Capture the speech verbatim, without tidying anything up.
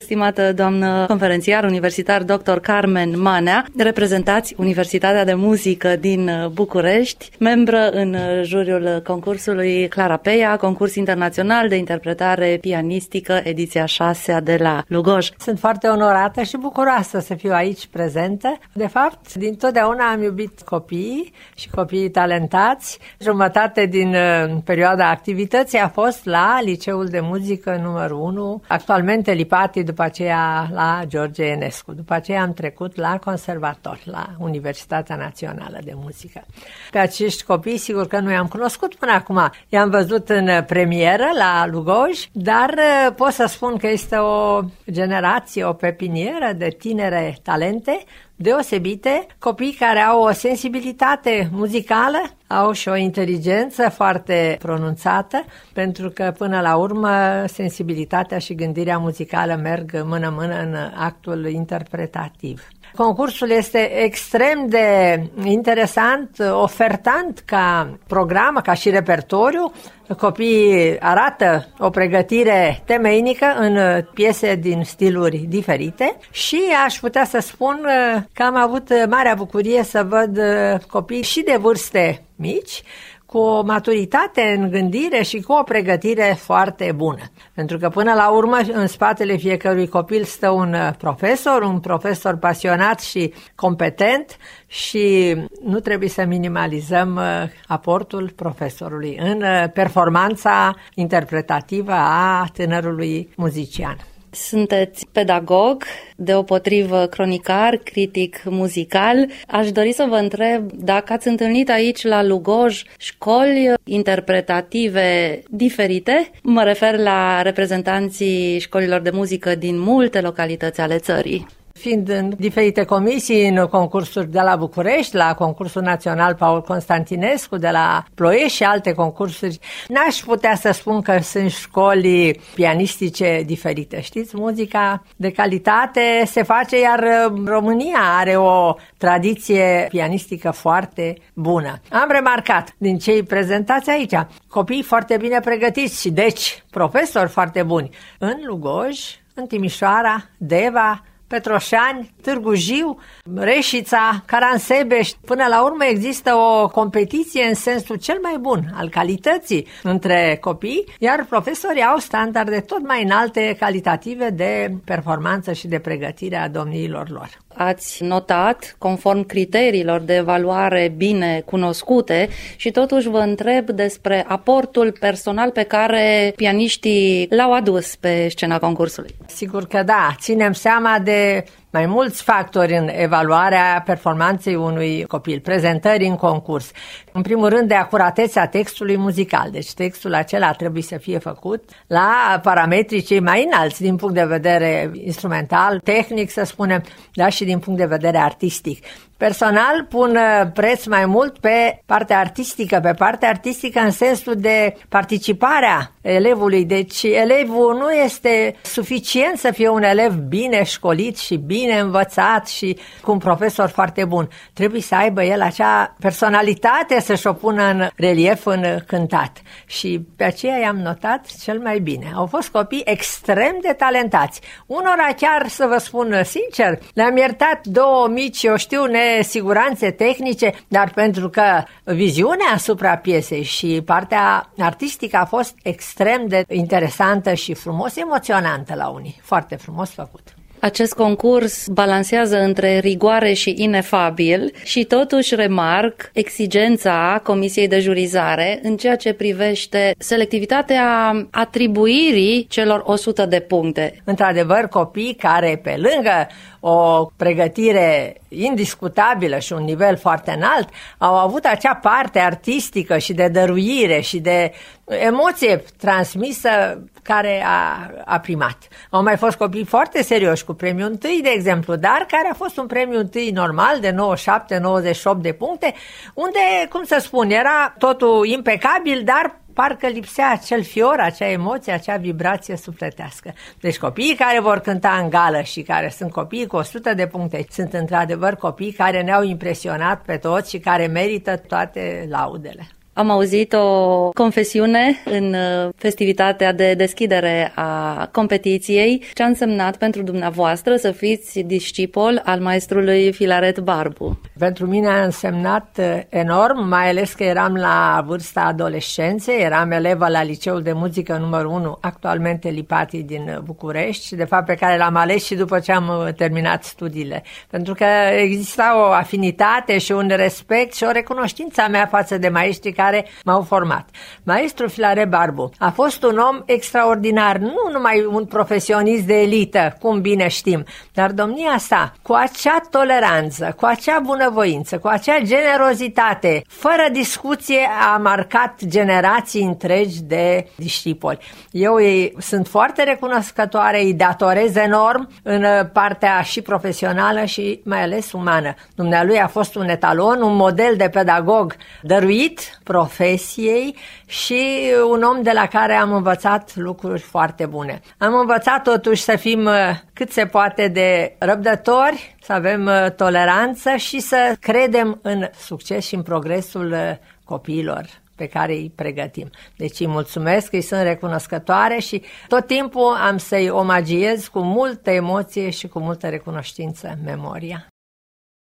Stimată doamnă conferențiar universitar doctor Carmen Manea, reprezentați Universitatea de Muzică din București, membră în juriul concursului Clara Peia, concurs internațional de interpretare pianistică, ediția șasea de la Lugoj. Sunt foarte onorată și bucuroasă să fiu aici prezentă. De fapt, dintotdeauna am iubit copiii și copiii talentați. Jumătate din perioada activității a fost la Liceul de Muzică numărul unu, actualmente Lipati, după aceea la George Enescu. După aceea am trecut la conservator, la Universitatea Națională de Muzică. Pe acești copii, sigur că nu i-am cunoscut până acum. I-am văzut în premieră la Lugoj, dar pot să spun că este o generație, o pepinieră de tinere talente deosebite, copii care au o sensibilitate muzicală, au și o inteligență foarte pronunțată, pentru că până la urmă sensibilitatea și gândirea muzicală merg mână-mână în actul interpretativ. Concursul este extrem de interesant, ofertant ca program, ca și repertoriu. Copiii arată o pregătire temeinică în piese din stiluri diferite și aș putea să spun că am avut marea bucurie să văd copii și de vârste mici, cu o maturitate în gândire și cu o pregătire foarte bună. Pentru că până la urmă în spatele fiecărui copil stă un profesor, un profesor pasionat și competent și nu trebuie să minimalizăm aportul profesorului în performanța interpretativă a tânărului muzician. Sunteți pedagog, deopotrivă cronicar, critic muzical. Aș dori să vă întreb dacă ați întâlnit aici la Lugoj școli interpretative diferite. Mă refer la reprezentanții școlilor de muzică din multe localități ale țării. Fiind în diferite comisii, în concursuri de la București, la concursul național Paul Constantinescu, de la Ploiești și alte concursuri, n-aș putea să spun că sunt școli pianistice diferite. Știți, muzica de calitate se face, iar România are o tradiție pianistică foarte bună. Am remarcat din cei prezentați aici, copii foarte bine pregătiți și deci profesori foarte buni. În Lugoj, în Timișoara, Deva, Petroșani, Târgu Jiu, Reșița, Caransebeș. Până la urmă există o competiție în sensul cel mai bun al calității între copii, iar profesorii au standarde tot mai înalte calitative de performanță și de pregătire a domniilor lor. Ați notat conform criteriilor de evaluare bine cunoscute și totuși vă întreb despre aportul personal pe care pianiștii l-au adus pe scena concursului. Sigur că da, ținem seama de mai mulți factori în evaluarea performanței unui copil, prezentării în concurs. În primul rând de acuratețea textului muzical, deci textul acela trebuie să fie făcut la parametrii cei mai înalți din punct de vedere instrumental, tehnic să spunem, dar și din punct de vedere artistic. Personal pun preț mai mult pe partea artistică, pe partea artistică în sensul de participarea elevului. Deci elevul nu este suficient să fie un elev bine școlit și bine învățat și cu un profesor foarte bun. Trebuie să aibă el acea personalitate să-și o pună în relief în cântat. Și pe aceea i-am notat cel mai bine. Au fost copii extrem de talentați. Unora chiar, să vă spun sincer, le-am iertat două mici, eu știu, nesiguranțe tehnice, dar pentru că viziunea asupra piesei și partea artistică a fost extrem de interesantă și frumos, emoționantă la unii. Foarte frumos făcut. Acest concurs balansează între rigoare și inefabil și totuși remarc exigența Comisiei de Jurizare în ceea ce privește selectivitatea atribuirii celor o sută de puncte. Într-adevăr, copii care pe lângă o pregătire indiscutabilă și un nivel foarte înalt, au avut acea parte artistică și de dăruire și de emoție transmisă care a, a primat. Au mai fost copii foarte serioși cu premiul întâi, de exemplu, dar care a fost un premiu întâi normal de nouăzeci și șapte nouăzeci și opt de puncte, unde, cum să spun, era totul impecabil, dar parcă lipsea acel fior, acea emoție, acea vibrație sufletească. Deci copiii care vor cânta în gală și care sunt copii cu o sută de puncte, sunt într-adevăr copii care ne-au impresionat pe toți și care merită toate laudele. Am auzit o confesiune în festivitatea de deschidere a competiției. Ce a însemnat pentru dumneavoastră să fiți discipol al maestrului Filaret Barbu? Pentru mine a însemnat enorm, mai ales că eram la vârsta adolescenței, eram elevă la Liceul de Muzică numărul unu, actualmente Lipati din București, de fapt pe care l-am ales și după ce am terminat studiile. Pentru că exista o afinitate și un respect și o recunoștință a mea față de maestrii care m-au format. Maestrul Filaret Barbu a fost un om extraordinar, nu numai un profesionist de elită, cum bine știm, dar domnia sa, cu acea toleranță, cu acea bunăvoință, cu acea generozitate, fără discuție, a marcat generații întregi de discipoli. Eu îi sunt foarte recunoscătoare, îi datorez enorm în partea și profesională și mai ales umană. Dumnealui a fost un etalon, un model de pedagog dăruit profesiei și un om de la care am învățat lucruri foarte bune. Am învățat totuși să fim cât se poate de răbdători, să avem toleranță și să credem în succes și în progresul copiilor pe care îi pregătim. Deci îi mulțumesc, îi sunt recunoscătoare și tot timpul am să-i omagiez cu multă emoție și cu multă recunoștință memoria.